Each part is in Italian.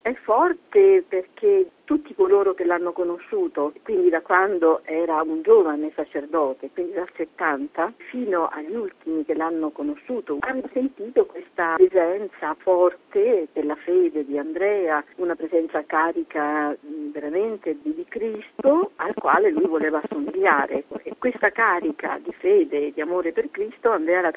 È forte perché tutti coloro che l'hanno conosciuto, quindi da quando era un giovane sacerdote, quindi dal 70, fino agli ultimi che l'hanno conosciuto, hanno sentito questa presenza forte della fede di Andrea, una presenza carica veramente di Cristo al quale lui voleva assomigliare. E questa carica di fede e di amore per Cristo Andrea l'ha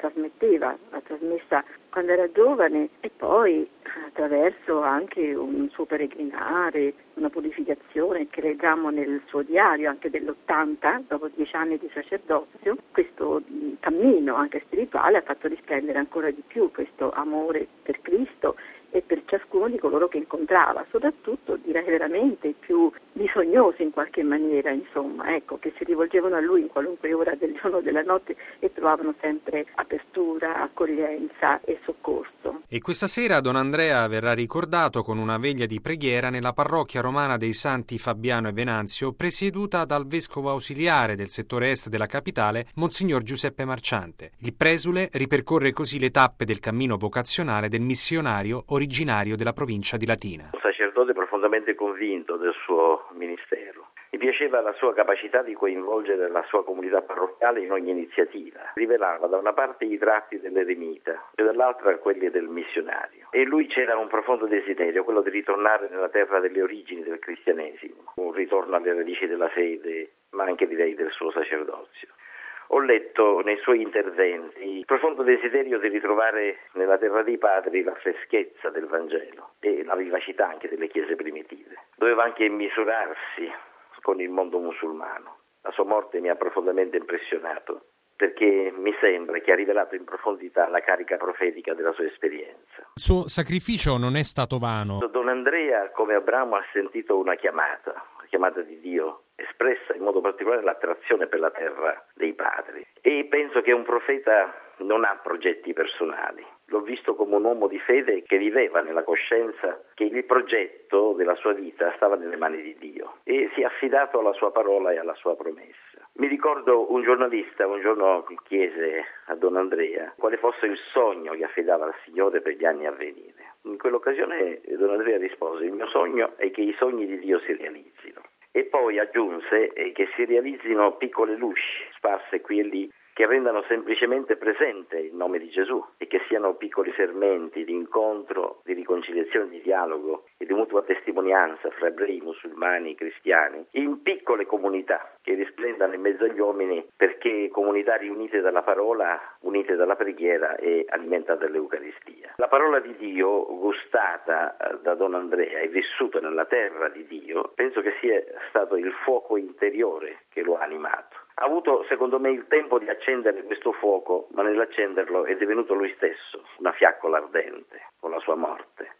trasmessa quando era giovane e poi attraverso anche un suo peregrinare, una purificazione che leggiamo nel suo diario anche dell'80, dopo 10 anni di sacerdozio. Questo cammino anche spirituale ha fatto risplendere ancora di più questo amore per Cristo e per ciascuno di coloro che incontrava, soprattutto direi veramente i più bisognosi in qualche maniera, insomma, ecco, che si rivolgevano a lui in qualunque ora del giorno o della notte e trovavano sempre apertura, accoglienza e soccorso. E questa sera Don Andrea verrà ricordato con una veglia di preghiera nella parrocchia romana dei Santi Fabiano e Venanzio, presieduta dal vescovo ausiliare del settore est della capitale, Monsignor Giuseppe Marciante. Il presule ripercorre così le tappe del cammino vocazionale del missionario originario della provincia di Latina. Un sacerdote profondamente convinto del suo ministero. Mi piaceva la sua capacità di coinvolgere la sua comunità parrocchiale in ogni iniziativa. Rivelava da una parte i tratti dell'eremita e dall'altra quelli del missionario. E in lui c'era un profondo desiderio, quello di ritornare nella terra delle origini del cristianesimo, un ritorno alle radici della fede, ma anche direi del suo sacerdozio. Ho letto nei suoi interventi il profondo desiderio di ritrovare nella terra dei padri la freschezza del Vangelo e la vivacità anche delle chiese primitive. Doveva anche misurarsi con il mondo musulmano. La sua morte mi ha profondamente impressionato perché mi sembra che ha rivelato in profondità la carica profetica della sua esperienza. Il suo sacrificio non è stato vano. Don Andrea, come Abramo, ha sentito una chiamata di Dio, espressa in modo particolare l'attrazione per la terra dei padri. E penso che un profeta non ha progetti personali. L'ho visto come un uomo di fede che viveva nella coscienza che il progetto della sua vita stava nelle mani di Dio e si è affidato alla sua parola e alla sua promessa. Mi ricordo un giornalista un giorno chiese a Don Andrea quale fosse il sogno che affidava al Signore per gli anni a venire. In quell'occasione Don Andrea rispose: il mio sogno è che i sogni di Dio si realizzino. E poi aggiunse che si realizzino piccole luci sparse qui e lì che rendano semplicemente presente il nome di Gesù e che siano piccoli fermenti di incontro, di riconciliazione, di dialogo e di mutua testimonianza fra ebrei, musulmani, cristiani, in piccole comunità che risplendano in mezzo agli uomini, perché comunità riunite dalla parola, unite dalla preghiera e alimentate dall'Eucaristia. La parola di Dio, gustata da Don Andrea e vissuta nella terra di Dio, penso che sia stato il fuoco interiore che lo ha animato. Ha avuto, secondo me, il tempo di accendere questo fuoco, ma nell'accenderlo è divenuto lui stesso una fiaccola ardente con la sua morte.